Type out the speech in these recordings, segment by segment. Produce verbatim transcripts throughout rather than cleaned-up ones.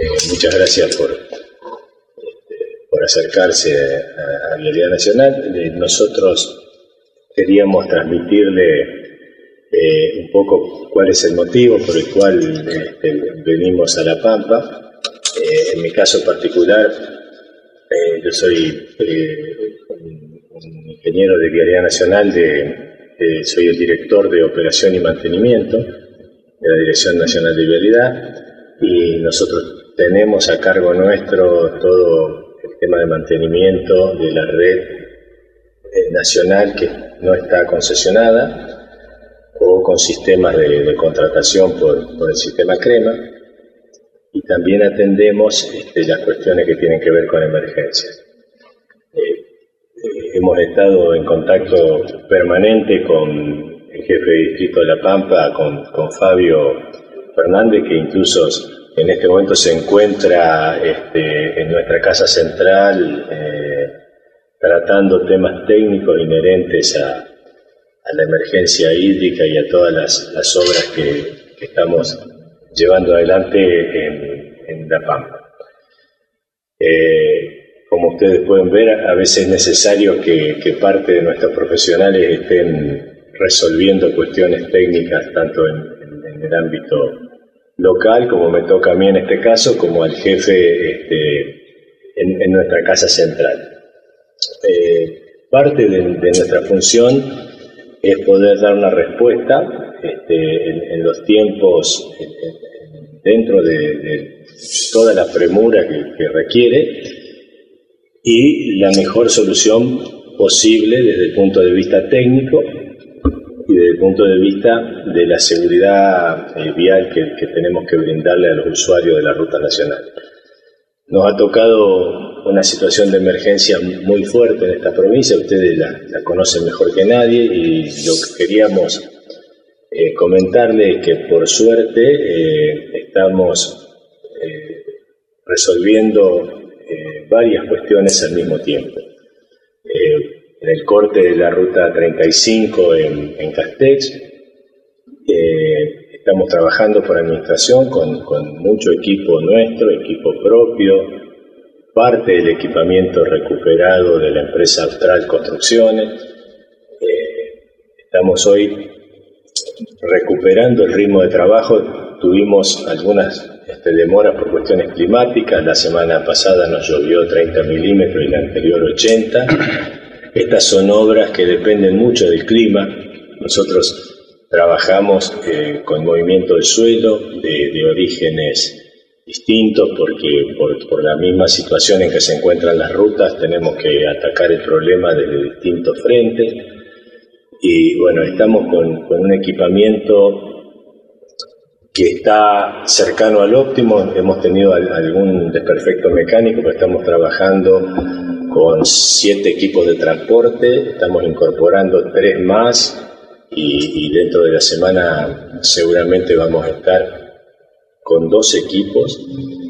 Eh, muchas gracias por, este, por acercarse a, a Vialidad Nacional. Eh, nosotros queríamos transmitirle eh, un poco cuál es el motivo por el cual este, venimos a La Pampa. Eh, en mi caso particular, eh, yo soy eh, un, un ingeniero de Vialidad Nacional, de, de, soy el director de Operación y Mantenimiento de la Dirección Nacional de Vialidad, y nosotros tenemos a cargo nuestro todo el tema de mantenimiento de la red eh, nacional que no está concesionada o con sistemas de, de contratación por, por el sistema CREMA, y también atendemos este, las cuestiones que tienen que ver con emergencias. Eh, eh, hemos estado en contacto permanente con el jefe de distrito de La Pampa, con, con Fabio Fernández, que incluso en este momento se encuentra este, en nuestra casa central eh, tratando temas técnicos inherentes a, a la emergencia hídrica y a todas las, las obras que, que estamos llevando adelante en, en La Pampa. Eh, como ustedes pueden ver, a veces es necesario que, que parte de nuestros profesionales estén resolviendo cuestiones técnicas tanto en, en, en el ámbito local, como me toca a mí en este caso, como al jefe este, en, en nuestra casa central. Eh, parte de, de nuestra función es poder dar una respuesta este, en, en los tiempos, en, en, dentro de, de toda la premura que, que requiere, y la mejor solución posible desde el punto de vista técnico y desde el punto de vista de la seguridad eh, vial que, que tenemos que brindarle a los usuarios de la ruta nacional. Nos ha tocado una situación de emergencia muy fuerte en esta provincia, ustedes la, la conocen mejor que nadie, y lo que queríamos eh, comentarles es que por suerte eh, estamos eh, resolviendo eh, varias cuestiones al mismo tiempo. Eh, en el corte de la ruta treinta y cinco en, en Castex, eh, estamos trabajando por administración con, con mucho equipo nuestro, equipo propio, parte del equipamiento recuperado de la empresa Austral Construcciones. Eh, estamos hoy recuperando el ritmo de trabajo. Tuvimos algunas este, demoras por cuestiones climáticas. La semana pasada nos llovió treinta milímetros y la anterior ochenta. Estas son obras que dependen mucho del clima. Nosotros trabajamos eh, con movimiento del suelo de, de orígenes distintos, porque por, por la misma situación en que se encuentran las rutas tenemos que atacar el problema desde distintos frentes. Y bueno, estamos con, con un equipamiento que está cercano al óptimo. Hemos tenido algún desperfecto mecánico, pero estamos trabajando con siete equipos de transporte, estamos incorporando tres más, y, y dentro de la semana seguramente vamos a estar con dos equipos.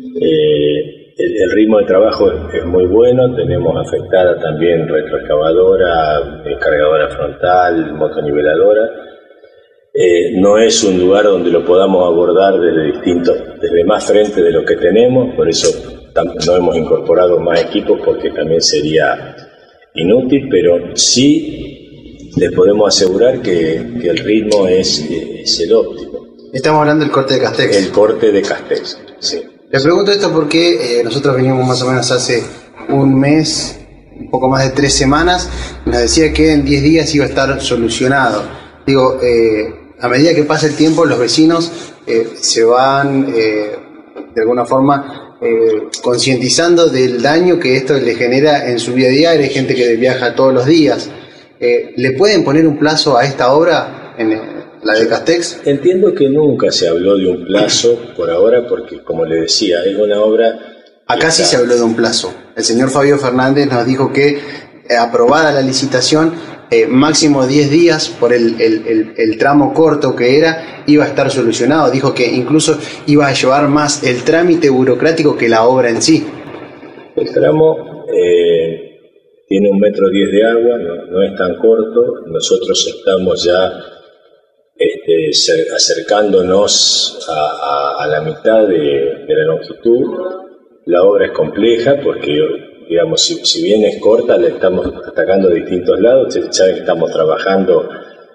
Eh, el, el ritmo de trabajo es, es muy bueno. Tenemos afectada también retroexcavadora, cargadora frontal, motoniveladora. Eh, no es un lugar donde lo podamos abordar desde distintos, desde más frente de lo que tenemos, por eso no hemos incorporado más equipos, porque también sería inútil, pero sí les podemos asegurar que, que el ritmo es, es el óptimo. Estamos hablando del corte de Castex. El corte de Castex, sí. Le pregunto esto porque eh, nosotros venimos más o menos hace un mes, un poco más de tres semanas, nos decía que en diez días iba a estar solucionado. Digo, eh, a medida que pasa el tiempo, los vecinos eh, se van eh, de alguna forma Eh, concientizando del daño que esto le genera en su vida diaria. Hay gente que viaja todos los días. Eh, ¿Le pueden poner un plazo a esta obra, en la de Castex? Entiendo que nunca se habló de un plazo por ahora, porque, como le decía, es una obra... Acá sí se habló de un plazo. El señor Fabio Fernández nos dijo que, eh, aprobada la licitación, eh, máximo diez días por el, el, el, el tramo corto que era, iba a estar solucionado. Dijo que incluso iba a llevar más el trámite burocrático que la obra en sí. El tramo eh, tiene un metro diez de agua, no, no es tan corto. Nosotros estamos ya este, este, acercándonos a, a, a la mitad de, de la longitud. La obra es compleja porque, digamos, si, si bien es corta, le estamos atacando de distintos lados. Ustedes saben que estamos trabajando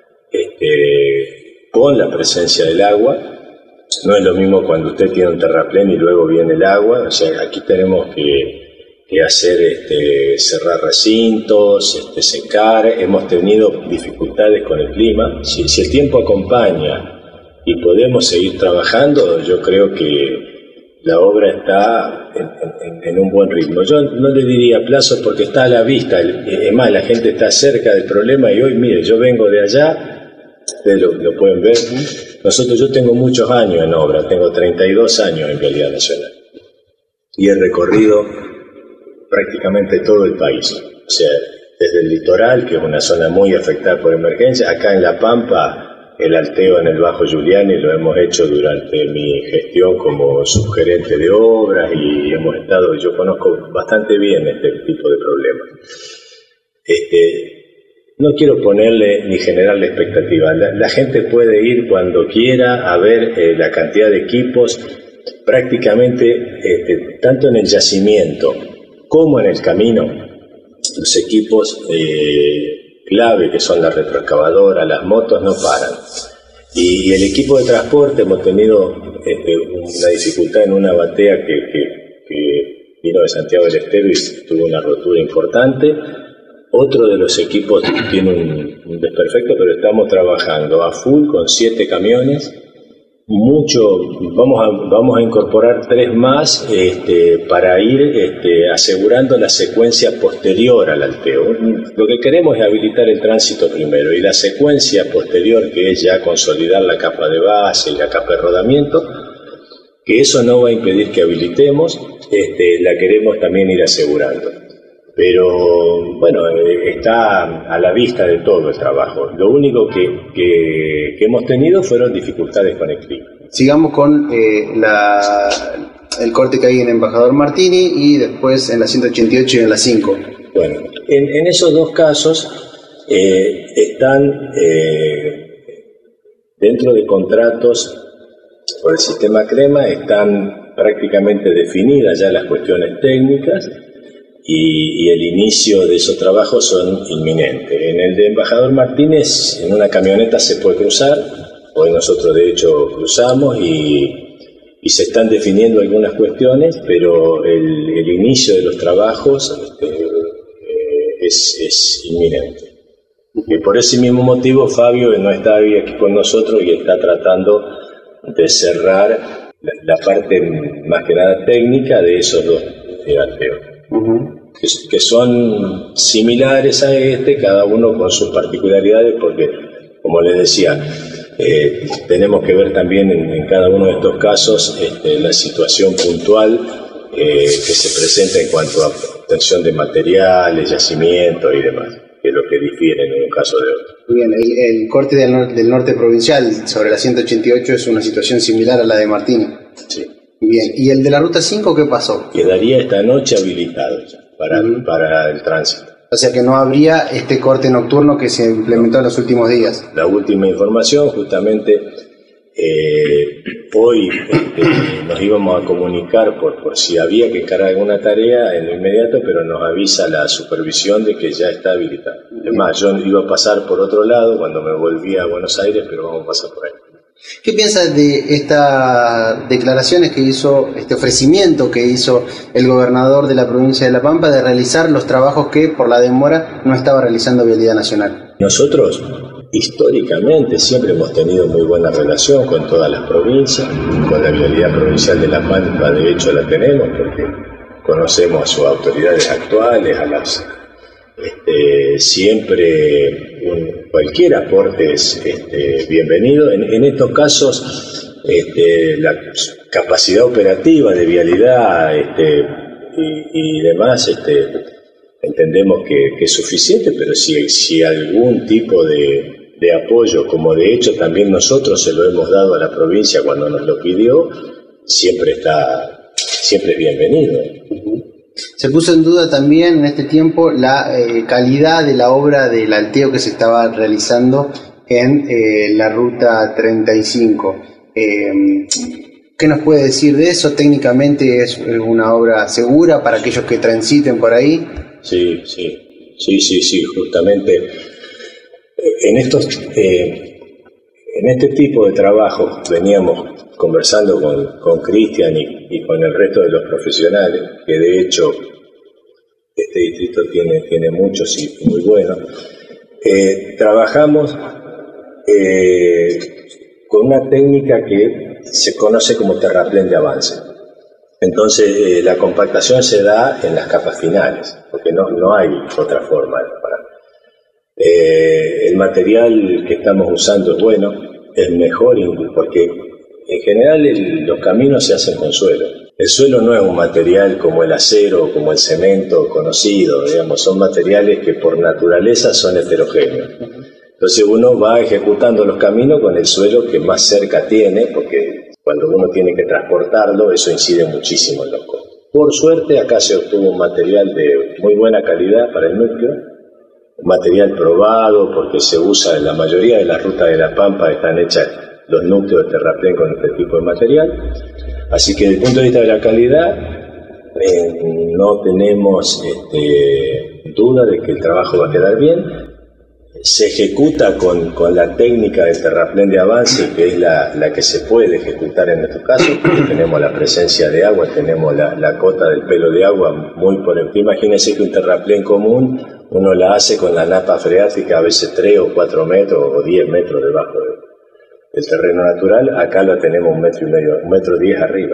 este, con la presencia del agua. No es lo mismo cuando usted tiene un terraplén y luego viene el agua. O sea, aquí tenemos que, que hacer, este, cerrar recintos, este, secar. Hemos tenido dificultades con el clima. Si, si el tiempo acompaña y podemos seguir trabajando, yo creo que la obra está en, en, en un buen ritmo. Yo no le diría plazos porque está a la vista. Es más, la gente está cerca del problema y hoy, mire, yo vengo de allá. Ustedes lo, lo pueden ver. Nosotros, yo tengo muchos años en obra, tengo treinta y dos años en Vialidad Nacional y he recorrido prácticamente todo el país. O sea, desde el litoral, que es una zona muy afectada por emergencia, acá en La Pampa, el alteo en el Bajo Giuliani lo hemos hecho durante mi gestión como subgerente de obras y hemos estado, yo conozco bastante bien este tipo de problemas. Este, No quiero ponerle ni generarle expectativa. La, la gente puede ir cuando quiera a ver eh, la cantidad de equipos, prácticamente este, tanto en el yacimiento como en el camino. Los equipos eh, clave, que son la retroexcavadora, las motos, no paran. Y, y el equipo de transporte, hemos tenido este, una dificultad en una batea que, que, que vino de Santiago del Estero y tuvo una rotura importante. Otro de los equipos tiene un, un desperfecto, pero estamos trabajando a full con siete camiones. Mucho, vamos a, vamos a incorporar tres más este, para ir este, asegurando la secuencia posterior al alteo. Lo que queremos es habilitar el tránsito primero y la secuencia posterior, que es ya consolidar la capa de base y la capa de rodamiento, que eso no va a impedir que habilitemos, este, la queremos también ir asegurando. Pero, bueno, está a la vista de todo el trabajo. Lo único que, que, que hemos tenido fueron dificultades con el clima. Sigamos con eh, la, el corte que hay en Embajador Martini y después en la ciento ochenta y ocho y en la cinco. Bueno, en, en esos dos casos eh, están eh, dentro de contratos por el sistema CREMA, están prácticamente definidas ya las cuestiones técnicas. Y, y el inicio de esos trabajos son inminentes. En el de Embajador Martínez, en una camioneta se puede cruzar, hoy nosotros de hecho cruzamos y, y se están definiendo algunas cuestiones, pero el, el inicio de los trabajos este, eh, es, es inminente. Y por ese mismo motivo Fabio no está hoy aquí con nosotros y está tratando de cerrar la, la parte más que nada técnica de esos dos alteos. Uh-huh. Que, que son similares a este, cada uno con sus particularidades, porque, como les decía, eh, tenemos que ver también en, en cada uno de estos casos este, la situación puntual eh, que se presenta en cuanto a obtención de materiales, yacimientos y demás, que es lo que difiere en un caso de otro. Bien, el, el corte del, nor- del norte provincial sobre la ciento ochenta y ocho es una situación similar a la de Martini. Sí. Bien, ¿y el de la ruta cinco qué pasó? Quedaría esta noche habilitado para, uh-huh. para el tránsito. O sea que no habría este corte nocturno que se implementó no. en los últimos días. La última información, justamente eh, hoy este, nos íbamos a comunicar por, por si había que encargar alguna tarea en lo inmediato, pero nos avisa la supervisión de que ya está habilitado. Es más, yo iba a pasar por otro lado cuando me volví a Buenos Aires, pero vamos a pasar por ahí. ¿Qué piensas de estas declaraciones que hizo, este ofrecimiento que hizo el gobernador de la provincia de La Pampa de realizar los trabajos que por la demora no estaba realizando Vialidad Nacional? Nosotros históricamente siempre hemos tenido muy buena relación con todas las provincias, con la Vialidad Provincial de La Pampa de hecho la tenemos porque conocemos a sus autoridades actuales, a las este, siempre un, cualquier aporte es este, bienvenido. En, en estos casos este, la capacidad operativa de vialidad este, y, y demás este, entendemos que, que es suficiente, pero si, si algún tipo de, de apoyo, como de hecho también nosotros se lo hemos dado a la provincia cuando nos lo pidió, siempre está, siempre es bienvenido. Se puso en duda también en este tiempo la eh, calidad de la obra del alteo que se estaba realizando en eh, la ruta treinta y cinco. Eh, ¿Qué nos puede decir de eso? ¿Técnicamente es una obra segura para aquellos que transiten por ahí? Sí, sí, sí, sí, sí, justamente en estos, eh, en este tipo de trabajos veníamos conversando con, con Cristian y, y con el resto de los profesionales, que de hecho este distrito tiene, tiene muchos y muy buenos. Eh, trabajamos eh, con una técnica que se conoce como terraplén de avance. Entonces eh, la compactación se da en las capas finales, porque no, no hay otra forma. Para, eh, el material que estamos usando es bueno, es mejor, porque en general el, los caminos se hacen con suelo. El suelo no es un material como el acero o como el cemento conocido, digamos, son materiales que por naturaleza son heterogéneos. Entonces uno va ejecutando los caminos con el suelo que más cerca tiene, porque cuando uno tiene que transportarlo, eso incide muchísimo en los costos. Por suerte acá se obtuvo un material de muy buena calidad para el núcleo, un material probado porque se usa en la mayoría de las rutas de La Pampa, están hechas los núcleos de terraplén con este tipo de material. Así que desde el punto de vista de la calidad, eh, no tenemos este, duda de que el trabajo va a quedar bien. Se ejecuta con, con la técnica del terraplén de avance, que es la, la que se puede ejecutar en nuestro caso, porque tenemos la presencia de agua, tenemos la, la cota del pelo de agua muy por encima. Imagínense que un terraplén común uno la hace con la napa freática a veces tres o cuatro metros o diez metros debajo de, del terreno natural. Acá la tenemos un metro y medio, un metro diez arriba.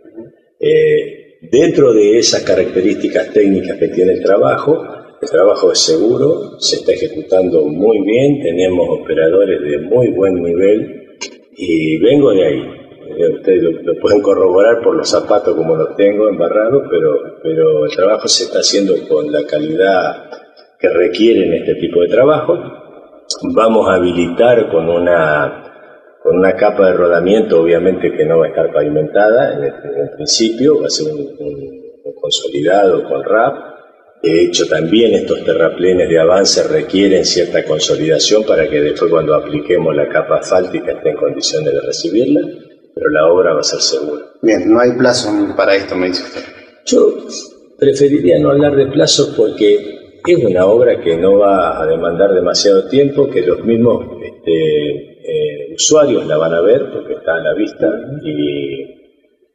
Eh, dentro de esas características técnicas que tiene el trabajo, el trabajo es seguro, se está ejecutando muy bien, tenemos operadores de muy buen nivel y vengo de ahí. Eh, ustedes lo, lo pueden corroborar por los zapatos como los tengo embarrados, pero, pero el trabajo se está haciendo con la calidad que requieren este tipo de trabajo. Vamos a habilitar con una, con una capa de rodamiento, obviamente que no va a estar pavimentada en el, en el principio, va a ser un, un, un consolidado con R A P. De hecho, también estos terraplenes de avance requieren cierta consolidación para que después, cuando apliquemos la capa asfáltica, esté en condiciones de recibirla, pero la obra va a ser segura. Bien, no hay plazo para esto, me dice usted. Yo preferiría no hablar de plazos porque es una obra que no va a demandar demasiado tiempo, que los mismos este, eh, usuarios la van a ver porque está a la vista y,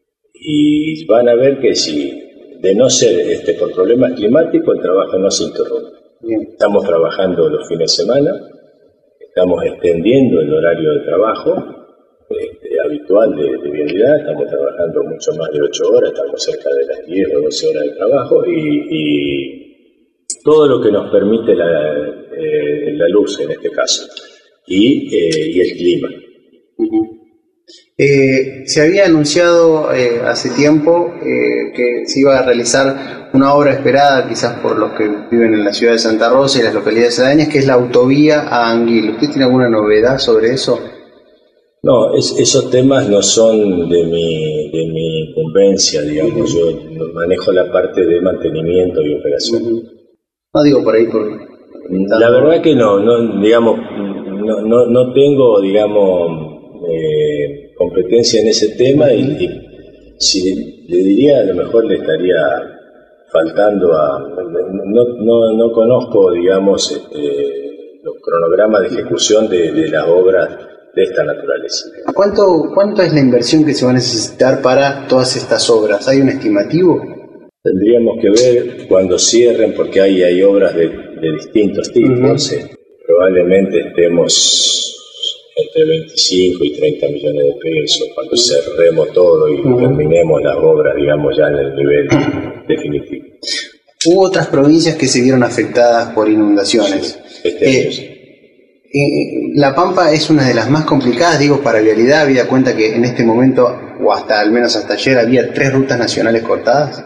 y van a ver que si de no ser este, por problemas climáticos, el trabajo no se interrumpe. Bien. Estamos trabajando los fines de semana, estamos extendiendo el horario de trabajo este, habitual de, de vialidad, estamos trabajando mucho más de ocho horas, estamos cerca de las diez o doce horas de trabajo y, y todo lo que nos permite la, eh, la luz en este caso y, eh, y el clima. Uh-huh. Eh, se había anunciado eh, hace tiempo eh, que se iba a realizar una obra esperada quizás por los que viven en la ciudad de Santa Rosa y las localidades aledañas, que es la autovía a Anguil. ¿Usted tiene alguna novedad sobre eso? No, es, esos temas no son de mi, de mi incumbencia, digamos. Yo manejo la parte de mantenimiento y operación. No digo por ahí por... La verdad que no, no digamos, no, no, no tengo, digamos... Eh, competencia en ese tema y, y si le diría, a lo mejor le estaría faltando a... No, no, no conozco, digamos, este, los cronogramas de ejecución de, de las obras de esta naturaleza. ¿Cuánto, ¿Cuánto es la inversión que se va a necesitar para todas estas obras? ¿Hay un estimativo? Tendríamos que ver cuando cierren, porque hay, hay obras de, de distintos tipos. Uh-huh. eh, probablemente estemos entre veinticinco y treinta millones de pesos cuando cerremos todo y uh-huh. terminemos las obras, digamos, ya en el nivel definitivo. Hubo otras provincias que se vieron afectadas por inundaciones. Sí, este eh, año sí. eh, La Pampa es una de las más complicadas, digo, para vialidad, habida cuenta que en este momento, o hasta al menos hasta ayer, había tres rutas nacionales cortadas.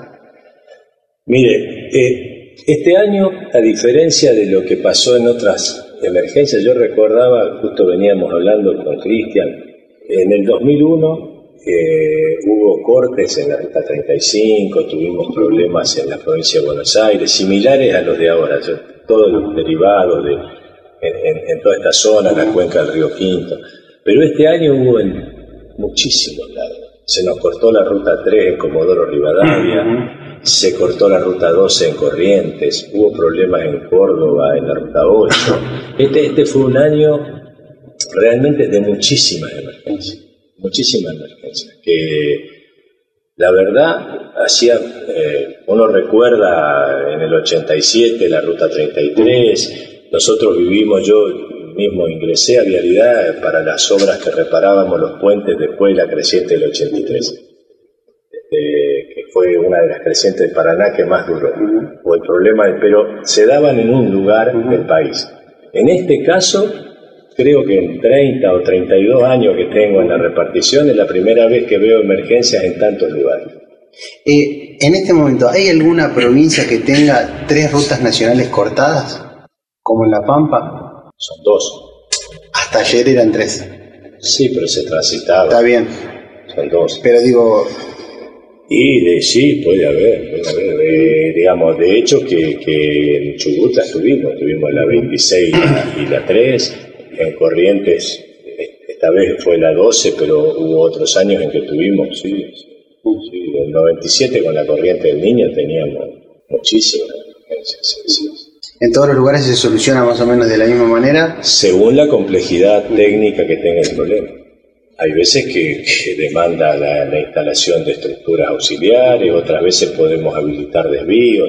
Mire, eh, este año, a diferencia de lo que pasó en otras emergencias, yo recordaba, justo veníamos hablando con Cristian, en el dos mil uno eh, hubo cortes en la ruta treinta y cinco, tuvimos problemas en la provincia de Buenos Aires, similares a los de ahora, yo, todos los derivados de, en, en, en toda esta zona, la cuenca del río Quinto. Pero este año hubo en muchísimos lados. Se nos cortó la ruta tres en Comodoro Rivadavia, uh-huh. se cortó la ruta doce en Corrientes, hubo problemas en Córdoba, en la ruta ocho. Este, este fue un año realmente de muchísimas emergencias, muchísimas emergencias, que la verdad hacía, eh, uno recuerda en el ochenta y siete la ruta treinta y tres, nosotros vivimos, yo mismo ingresé a Vialidad para las obras que reparábamos los puentes después de la creciente del ochenta y tres, este, que fue una de las crecientes del Paraná que más duró, o el problema, pero se daban en un lugar del país. En este caso, creo que en treinta o treinta y dos años que tengo en la repartición es la primera vez que veo emergencias en tantos lugares. Eh, en este momento, ¿hay alguna provincia que tenga tres rutas nacionales cortadas? ¿Como en La Pampa? Son dos. Hasta ayer eran tres. Sí, pero se transitaba. Está bien. Son dos. Pero digo... Y de, sí, puede haber, puede haber. Eh, digamos, de hecho que, que en Chubut las tuvimos, tuvimos la veintiséis y la, y la tres, en Corrientes esta vez fue la doce, pero hubo otros años en que tuvimos, sí, sí, en el noventa y siete con la Corriente del Niño teníamos muchísimas emergencias, sí, sí. ¿En todos los lugares se soluciona más o menos de la misma manera? Según la complejidad técnica que tenga el problema. Hay veces que, que demanda la, la instalación de estructuras auxiliares, otras veces podemos habilitar desvíos.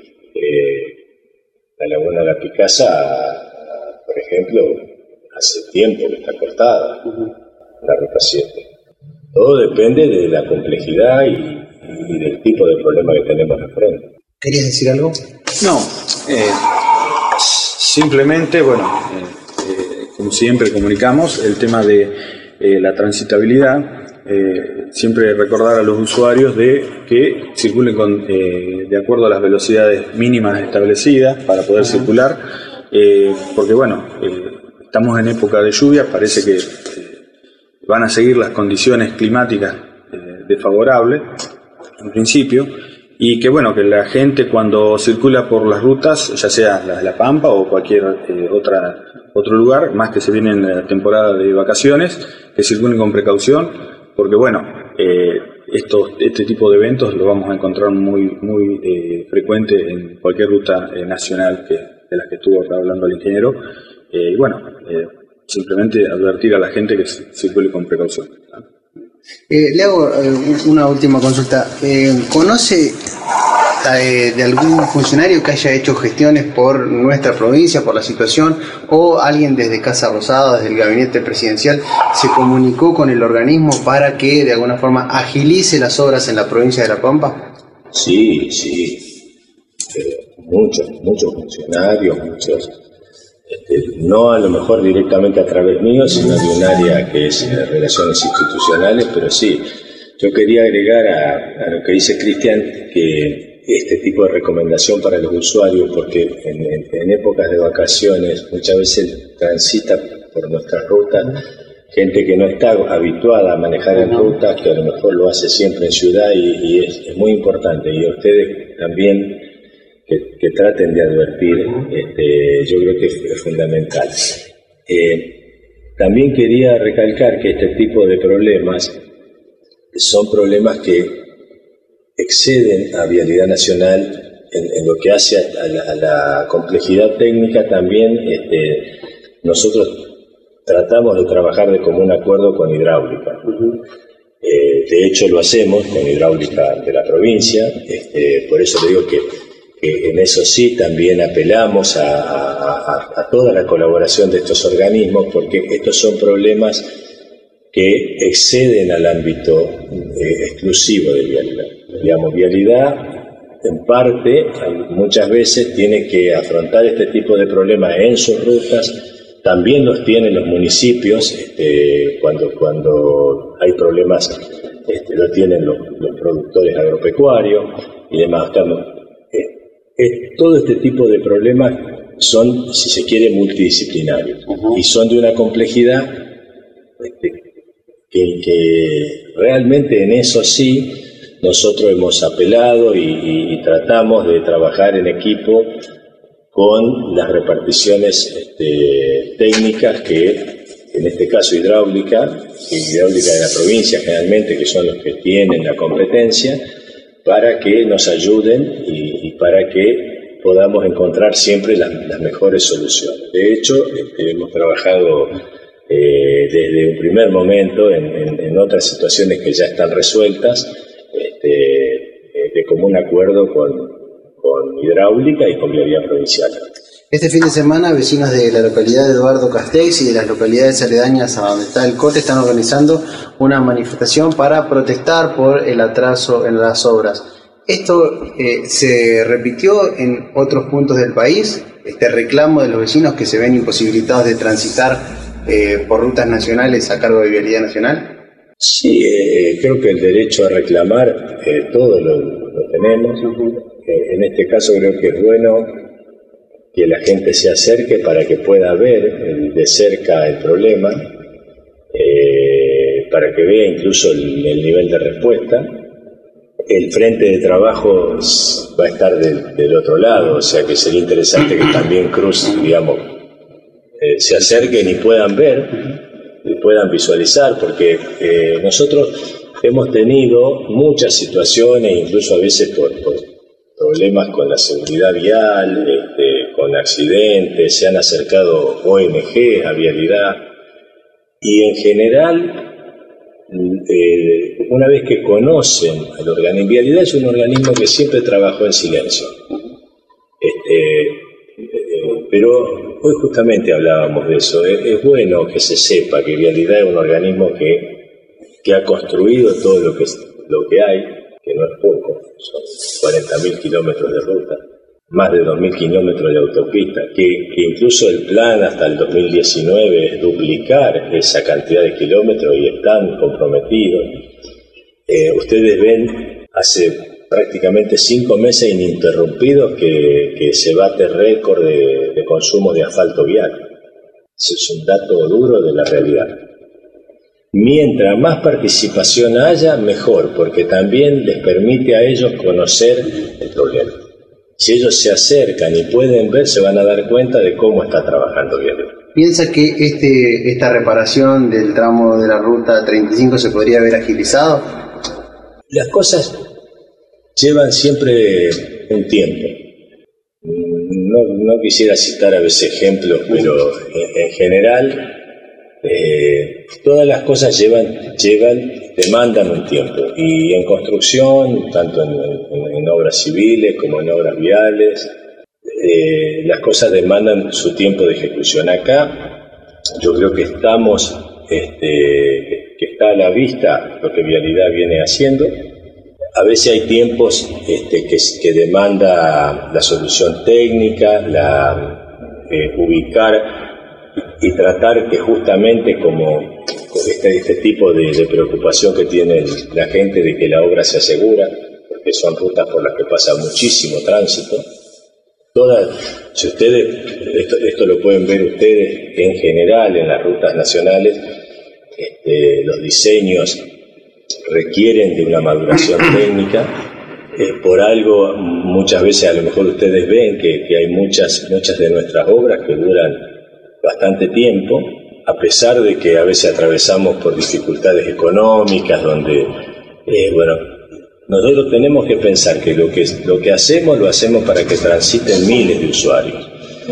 Eh, la Laguna de la Picasa, por ejemplo, hace tiempo que está cortada, la ruta siete. Todo depende de la complejidad y, y del tipo de problema que tenemos de frente. ¿Querías decir algo? No, eh, simplemente, bueno, eh, eh, como siempre comunicamos, el tema de eh, la transitabilidad, eh, siempre recordar a los usuarios de que circulen con, eh, de acuerdo a las velocidades mínimas establecidas para poder uh-huh. circular, eh, porque bueno, eh, estamos en época de lluvia, parece que eh, van a seguir las condiciones climáticas eh, desfavorables, en principio, y que bueno, que la gente cuando circula por las rutas, ya sea la de La Pampa o cualquier eh, otra, otro lugar, más que se viene en la temporada de vacaciones, que circulen con precaución, porque bueno, eh, estos, este tipo de eventos lo vamos a encontrar muy, muy eh, frecuente en cualquier ruta eh, nacional que, de la que estuvo hablando el ingeniero, eh, y bueno, eh, simplemente advertir a la gente que circule con precaución, ¿no? Eh, le hago eh, una última consulta. Eh, ¿Conoce eh, de algún funcionario que haya hecho gestiones por nuestra provincia, por la situación, o alguien desde Casa Rosada, desde el gabinete presidencial, se comunicó con el organismo para que de alguna forma agilice las obras en la provincia de La Pampa? Sí, sí. Eh, muchos, muchos funcionarios, muchos... Este, no a lo mejor directamente a través mío, sino de un área que es eh, relaciones institucionales, pero sí, yo quería agregar a, a lo que dice Cristian, que este tipo de recomendación para los usuarios, porque en, en, en épocas de vacaciones muchas veces transita por nuestras rutas gente que no está habituada a manejar en rutas, que a lo mejor lo hace siempre en ciudad, y, y es, es muy importante, y a ustedes también Que, que traten de advertir, este, yo creo que es, es fundamental. Eh, también quería recalcar que este tipo de problemas son problemas que exceden a Vialidad Nacional en, en lo que hace a, a, la, a la complejidad técnica. También este, nosotros tratamos de trabajar de común acuerdo con Hidráulica. Uh-huh. Eh, de hecho lo hacemos con Hidráulica de la provincia, este, por eso le digo que que en eso sí también apelamos a, a, a toda la colaboración de estos organismos, porque estos son problemas que exceden al ámbito eh, exclusivo de Vialidad. Digamos, Vialidad, en parte, muchas veces tiene que afrontar este tipo de problemas en sus rutas, también los tienen los municipios, este, cuando, cuando hay problemas, este, lo tienen los, los productores agropecuarios y demás. Estamos, Eh, todo este tipo de problemas son, si se quiere, multidisciplinarios, uh-huh. y son de una complejidad este, que, que realmente en eso sí nosotros hemos apelado y, y, y tratamos de trabajar en equipo con las reparticiones este, técnicas que, en este caso hidráulica, que hidráulica de la provincia generalmente, que son los que tienen la competencia, para que nos ayuden y, y para que podamos encontrar siempre las, las mejores soluciones. De hecho, este, hemos trabajado eh, desde un primer momento en, en, en otras situaciones que ya están resueltas, este, eh, de común acuerdo con, con hidráulica y con vialidad provincial. Este fin de semana, vecinos de la localidad de Eduardo Castells y de las localidades aledañas a donde está el corte están organizando una manifestación para protestar por el atraso en las obras. ¿Esto eh, se repitió en otros puntos del país? Este reclamo de los vecinos que se ven imposibilitados de transitar eh, por rutas nacionales a cargo de Vialidad Nacional. Sí, eh, creo que el derecho a reclamar eh, todos lo, lo tenemos. Eh, en este caso creo que es bueno que la gente se acerque para que pueda ver el, de cerca el problema, eh, para que vea incluso el, el nivel de respuesta. El frente de trabajo va a estar del, del otro lado, o sea que sería interesante que también Cruz, digamos, eh, se acerquen y puedan ver, y puedan visualizar, porque eh, nosotros hemos tenido muchas situaciones, incluso a veces por, por problemas con la seguridad vial, este, con accidentes, se han acercado O N G a vialidad, y en general, eh, una vez que conocen al organismo, vialidad es un organismo que siempre trabajó en silencio, este, eh, pero hoy justamente hablábamos de eso. Es, es bueno que se sepa que vialidad es un organismo que, que ha construido todo lo que, lo que hay, que no es poco, son cuarenta mil kilómetros de ruta, más de dos mil kilómetros de autopista, que, que incluso el plan hasta el dos mil diecinueve es duplicar esa cantidad de kilómetros y están comprometidos. Eh, ustedes ven hace prácticamente cinco meses ininterrumpidos que, que se bate récord de, de consumo de asfalto vial. Ese es un dato duro de la realidad. Mientras más participación haya, mejor, porque también les permite a ellos conocer el problema. Si ellos se acercan y pueden ver, se van a dar cuenta de cómo está trabajando Vialidad. ¿Piensa que este, esta reparación del tramo de la ruta treinta y cinco se podría haber agilizado? Las cosas llevan siempre un tiempo. No, no quisiera citar a veces ejemplos, pero en, en general eh, todas las cosas llevan, llevan, demandan un tiempo. Y en construcción, tanto en, en, en obras civiles como en obras viales, eh, las cosas demandan su tiempo de ejecución. Acá yo creo que estamos, este, que está a la vista lo que Vialidad viene haciendo. A veces hay tiempos este, que, que demanda la solución técnica, la, eh, ubicar y tratar que justamente como este, este tipo de, de preocupación que tiene la gente de que la obra se asegura, porque son rutas por las que pasa muchísimo tránsito. Todas, si ustedes, esto, esto lo pueden ver ustedes en general en las rutas nacionales, este, los diseños requieren de una maduración técnica. Eh, por algo, muchas veces a lo mejor ustedes ven que, que hay muchas, muchas de nuestras obras que duran bastante tiempo, a pesar de que a veces atravesamos por dificultades económicas, donde, eh, bueno, nosotros tenemos que pensar que lo que, lo que hacemos, lo hacemos para que transiten miles de usuarios.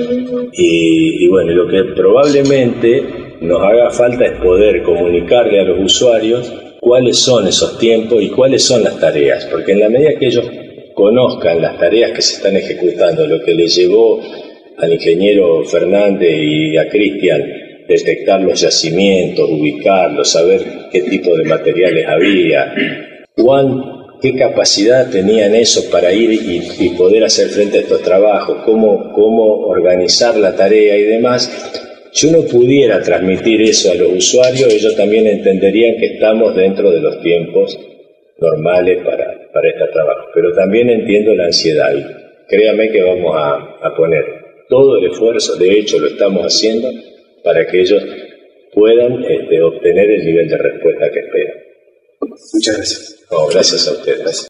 Y, y bueno, lo que probablemente nos haga falta es poder comunicarle a los usuarios cuáles son esos tiempos y cuáles son las tareas, porque en la medida que ellos conozcan las tareas que se están ejecutando, lo que les llevó al ingeniero Fernández y a Cristian detectar los yacimientos, ubicarlos, saber qué tipo de materiales había, cuán, qué capacidad tenían esos para ir y, y poder hacer frente a estos trabajos, cómo, cómo organizar la tarea y demás. Si uno pudiera transmitir eso a los usuarios, ellos también entenderían que estamos dentro de los tiempos normales para, para este trabajo. Pero también entiendo la ansiedad y créame que vamos a, a poner todo el esfuerzo, de hecho lo estamos haciendo, para que ellos puedan este, obtener el nivel de respuesta que esperan. Muchas gracias. No, gracias a ustedes.